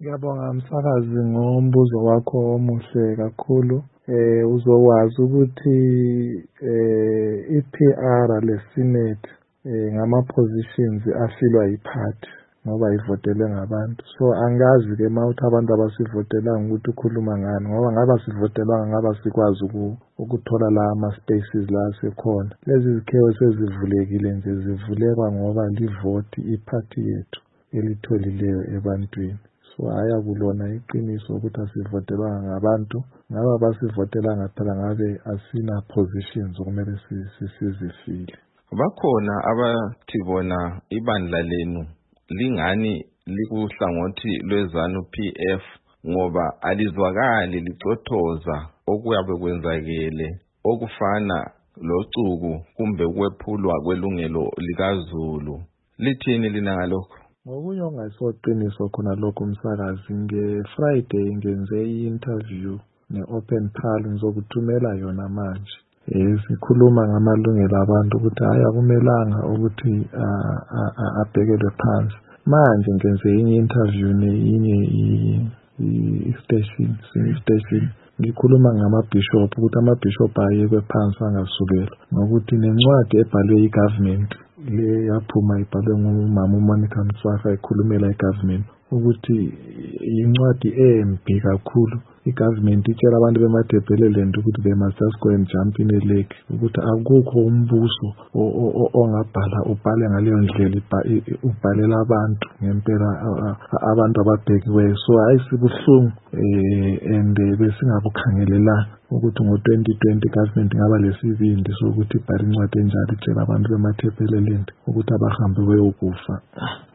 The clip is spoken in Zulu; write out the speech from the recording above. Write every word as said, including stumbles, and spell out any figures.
Ngiyabonga msakazi ngombuzo wakho omuhle kakhulu. Eh uzokwazi ukuthi eh i-P R le-Senate eh ngama positions afilwa yiphathi ngoba ivotelwe ngabantu. So angazi ke mawuthi abantu abasivotelanga ukuthi ukhuluma ngani ngoba ngaba sivotelanga ngaba sikwazi ukuthola la ama spaces la sekhona. Lezi zikhewu sezivulekile nje zivuleka ngoba livoti iphathi yethu elitholileyo ebantwini. So ayakulona iqiniso ukuthi asivotelanga ngabantu ngaba basivotelanga phela ngabe asina positions okumele sizifile. Bakhona abathi bona ibandla lenu lingani likuhlangothi lwezanu P F ngoba alizwakali licothoza okuyabe kwenzakele okufana locuku kumbe ukwephulwa kwelungelo likaZulu. Lithini lina ngalokho? Ngokunye ongayisoqiniso khona lokho umsakazi, nge-Friday ngenze i-interview ne-Open Pal ngizokuthumela yona manje. Eh sikhuluma ngamalungelo abantu ukuthi hayi akumelanga ukuthi abhekelwe phansi. Manje ngenze inye interview neyinye i-station, station ngikhuluma ngama-bishop ukuthi ama-bishop ayekwe phansi angasukela ngokuthi nencwadi ebhalwe i-government le yaphuma ibhalwe ngumama uMonica Mswaka ekhulumela i-government ukuthi incwadi embi kakhulu. I-government itshela abantu beMatabeleland ukuthi they must just go and jump in a lake ukuthi akukho umbuso ongabhala ubhale ngaleyo ndlela ubhalela abantu ngempela abantu ababhekiweyo. So hayi sibuhlungu eh and besingakukhangelela ukuthi ngo twenty twenty government ngaba lesibindi sokuthi ibhale incwadi enjalo itshela abantu beMatabeleland ukuthi abahambe beyokufa.